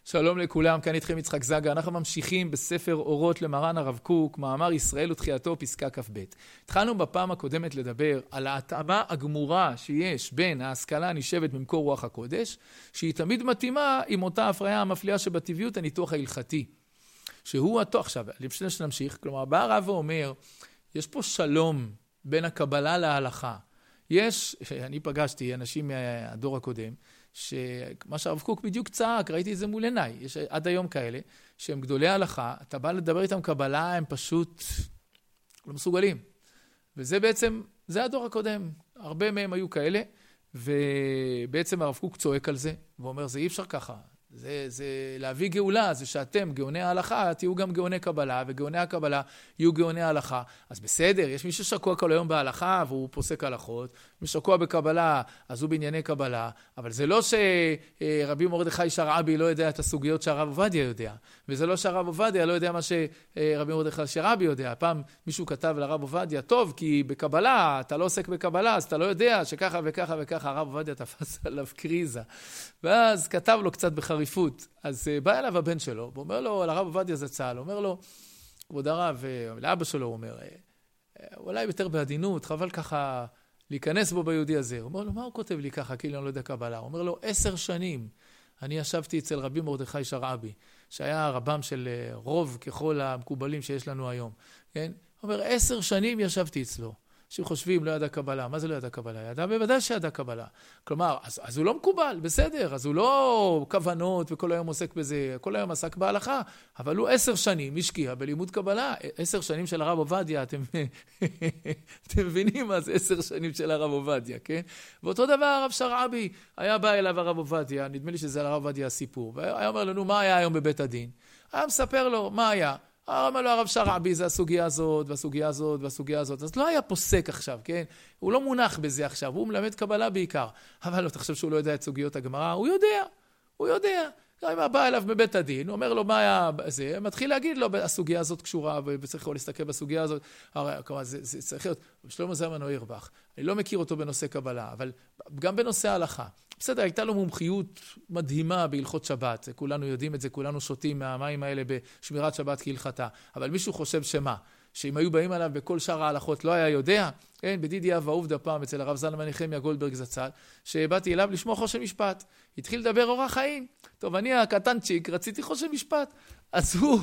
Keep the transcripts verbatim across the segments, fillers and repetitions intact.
שלום לכולם, כאן איתכם יצחק זגה. אנחנו ממשיכים בספר אורות למרן הרב קוק, מאמר ישראל ותחייתו, פסקה כ"ב. התחלנו בפעם הקודמת לדבר על ההתאמה הגמורה שיש בין ההשכלה הנשאבת במקור רוח הקודש, שהיא תמיד מתאימה עם אותה הפריה המפליאה שבטבעיות הניתוח ההלכתי. שהוא התוך, עכשיו, לפני שנמשיך, כלומר, בא הרב ואומר, יש פה שלום בין הקבלה להלכה. יש, אני פגשתי אנשים מהדור הקודם, שמה שהרב קוק בדיוק צעק, ראיתי את זה מול עיניי, יש עד היום כאלה, שהם גדולי ההלכה, אתה בא לדבר איתם קבלה, הם פשוט לא מסוגלים. וזה בעצם, זה הדור הקודם, הרבה מהם היו כאלה, ובעצם הרב קוק צועק על זה, ואומר, זה אי אפשר ככה. זה, זה להביא גאולה, זה שאתם גאוני ההלכה, תהיו גם גאוני קבלה, וגאוני הקבלה יהיו גאוני ההלכה. אז בסדר, יש מי ששקוע כל היום בהלכה, והוא פוסק הלכות, מי ששקוע בקבלה, אז הוא בענייני קבלה, אבל זה לא שרבי מרדכי שרעבי לא יודע את הסוגיות שהרב עובדיה יודע, וזה לא שהרב עובדיה לא יודע מה שרבי מרדכי שרעבי יודע. פעם מישהו כתב לרב עובדיה, טוב, כי בקבלה, אתה לא עוסק בקבלה, אז אתה לא יודע שככה וככה וככה, הרב עובדיה תפס עליו קריזה. ואז כתב לו קצת בחריפות. אז בא אליו הבן שלו, ואומר לו, לרב עובדיה זצ"ל, אומר לו, כבוד הרב, לאבא שלו, הוא אומר, אולי יותר בעדינות, חבל ככה להיכנס בו ביהודי הזה. הוא אומר לו, מה הוא כותב לי ככה, כאילו אני לא יודע קבלה? הוא אומר לו, עשר שנים אני ישבתי אצל רבי מרדכי שרעבי, שהיה רבם של רוב ככל המקובלים שיש לנו היום. כן? הוא אומר, עשר שנים ישבתי אצלו. שחושבים לא ידע קבלה. מה זה לא ידע קבלה? ידע בוודאי שידע קבלה. כלומר, אז, אז הוא לא מקובל, בסדר, אז הוא לא כוונות וכל היום עוסק בזה, כל היום עסק בהלכה, אבל הוא עשר שנים השקיע בלימוד קבלה, עשר שנים של הרב עובדיה, אתם, אתם מבינים מה זה עשר שנים של הרב עובדיה, כן? ואותו דבר הרב שרעבי, היה בא אליו הרב עובדיה, נדמה לי שזה הרב עובדיה הסיפור, והיה אומר לנו, מה היה היום בבית הדין? היה מספר לו, מה היה? אמר לו הרב שרעבי, זה הסוגיה הזאת, והסוגיה הזאת, והסוגיה הזאת. אז לא היה פוסק עכשיו, כן? הוא לא מונח בזה עכשיו, הוא מלמד קבלה בעיקר. אבל לא תחשב שהוא לא יודע את סוגיות הגמרא, הוא יודע, הוא יודע. אם בא אליו בבית הדין, הוא אומר לו מה היה זה, מתחיל להגיד לו, הסוגיה הזאת קשורה, וצריך להסתכל בסוגיה הזאת. הרי, כלומר, זה, זה צריך להיות, שלמה זלמן אוירבך, אני לא מכיר אותו בנושא קבלה, אבל גם בנושא ההלכה. בסדר, הייתה לו מומחיות מדהימה בהלכות שבת, כולנו יודעים את זה, כולנו שותים מהמים האלה בשמירת שבת כהלכתה, אבל מישהו חושב שמה? שאם היו באים עליו בכל שאר ההלכות לא היה יודע, כן, בדידי אב ועובדא פעם אצל הרב זלמן נחמיה גולדברג זצ"ל, שבאתי אליו לשמוע חושן משפט, התחיל לדבר אורח חיים, טוב אני הקטנצ'יק רציתי חושן משפט, אז הוא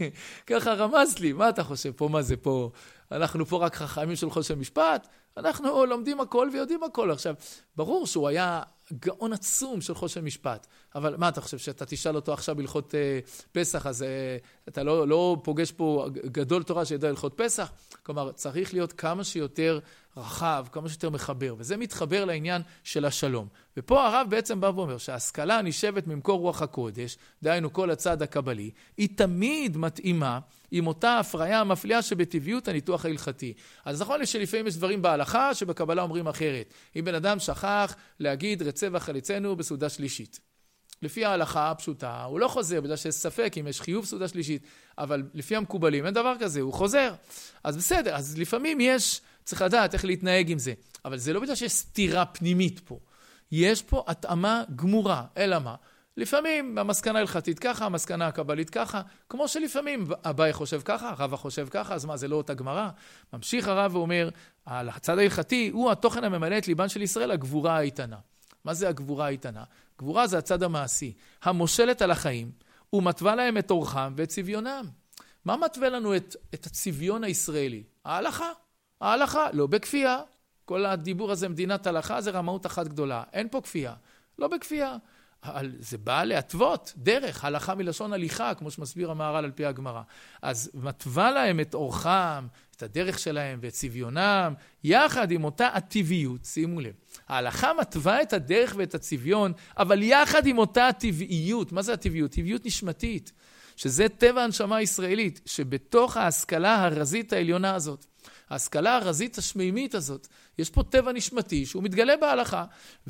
ככה רמז לי, מה אתה חושב פה, מה זה פה, אנחנו פה רק חכמים של חושן משפט, אנחנו לומדים הכל ויודעים הכל. עכשיו, ברור שהוא היה גאון עצום של חושן משפט, אבל מה אתה חושב, שאתה תשאל אותו עכשיו בהלכות אה, פסח, אז אה, אתה לא, לא פוגש פה גדול תורה שידע הלכות פסח? כלומר, צריך להיות כמה שיותר רחב, כמה שיותר מחבר, וזה מתחבר לעניין של השלום. ופה הרב בעצם בא ואומר שההשכלה הנשאבת ממקור רוח הקודש, דהיינו כל הצד הקבלי, היא תמיד מתאימה עם אותה הפריה המפליאה שבטבעיות הניתוח ההלכתי. אז נכון שלפעמים יש דברים בהלכה שבקבלה אומרים אחרת. אם בן אדם שכח להגיד רצה וחליצנו בסעודה שלישית. לפי ההלכה הפשוטה, הוא לא חוזר, בגלל שיש ספק אם יש חיוב סעודה שלישית, אבל לפי המקובלים אין דבר כזה, הוא חוזר. אז בסדר, אז לפעמים יש, צריך לדעת איך להתנהג עם זה. אבל זה לא בגלל שיש סתירה פנימית פה. יש פה התאמה גמורה, אלא מה? לפעמים המסקנה ההלכתית ככה, המסקנה הקבלית ככה, כמו שלפעמים אביי חושב ככה, הרב חושב ככה, אז מה, זה לא אותה גמרא? ממשיך הרב ואומר, על הצד ההלכתי הוא התוכן הממלא את ליבן של ישראל, הגבורה האיתנה. מה זה הגבורה האיתנה? גבורה זה הצד המעשי, המושלת על החיים, ומתווה להם את אורחם ואת צביונם. מה מתווה לנו את, את הצביון הישראלי? ההלכה. ההלכה, לא בכפייה. כל הדיבור הזה, מדינת הלכה, זה רמאות אחת גדולה. אין פה כפייה. לא בכפייה. אבל זה בא להתוות דרך, הלכה מלשון הליכה, כמו שמסביר המהר"ל על פי הגמרא. אז מתווה להם את אורחם, את הדרך שלהם ואת צביונם, יחד עם אותה הטבעיות, שימו לב. ההלכה מתווה את הדרך ואת הצביון, אבל יחד עם אותה הטבעיות. מה זה הטבעיות? טבעיות נשמתית, שזה טבע הנשמה הישראלית, שבתוך ההשכלה הרזית העליונה הזאת, ההשכלה הרזית השמימית הזאת, יש פה טבע נשמתי שהוא מתגלה בהלכה,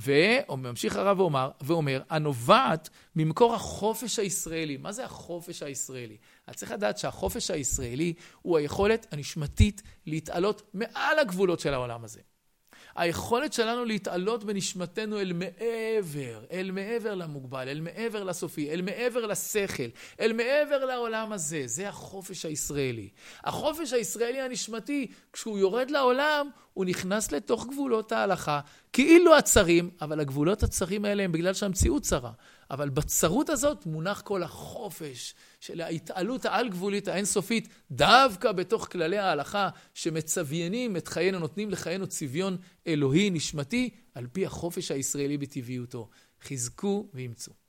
וממשיך הרב ואומר, ואומר, הנובעת ממקור החופש הישראלי. מה זה החופש הישראלי? אני צריך לדעת שהחופש הישראלי הוא היכולת הנשמתית להתעלות מעל הגבולות של העולם הזה. היכולת שלנו להתעלות בנשמתנו אל מעבר, אל מעבר למוגבל, אל מעבר לסופי, אל מעבר לשכל, אל מעבר לעולם הזה. זה החופש הישראלי. החופש הישראלי הנשמתי, כשהוא יורד לעולם, הוא נכנס לתוך גבולות ההלכה, כאילו הצרים, אבל הגבולות הצרים האלה הם בגלל שהמציאות צרה. אבל בצרות הזאת מונח כל החופש של ההתעלות העל-גבולית האינסופית, דווקא בתוך כללי ההלכה שמצוויינים את חיינו, נותנים לחיינו צביון אלוהי נשמתי, על פי החופש הישראלי בטבעיותו. חזקו ואמצו.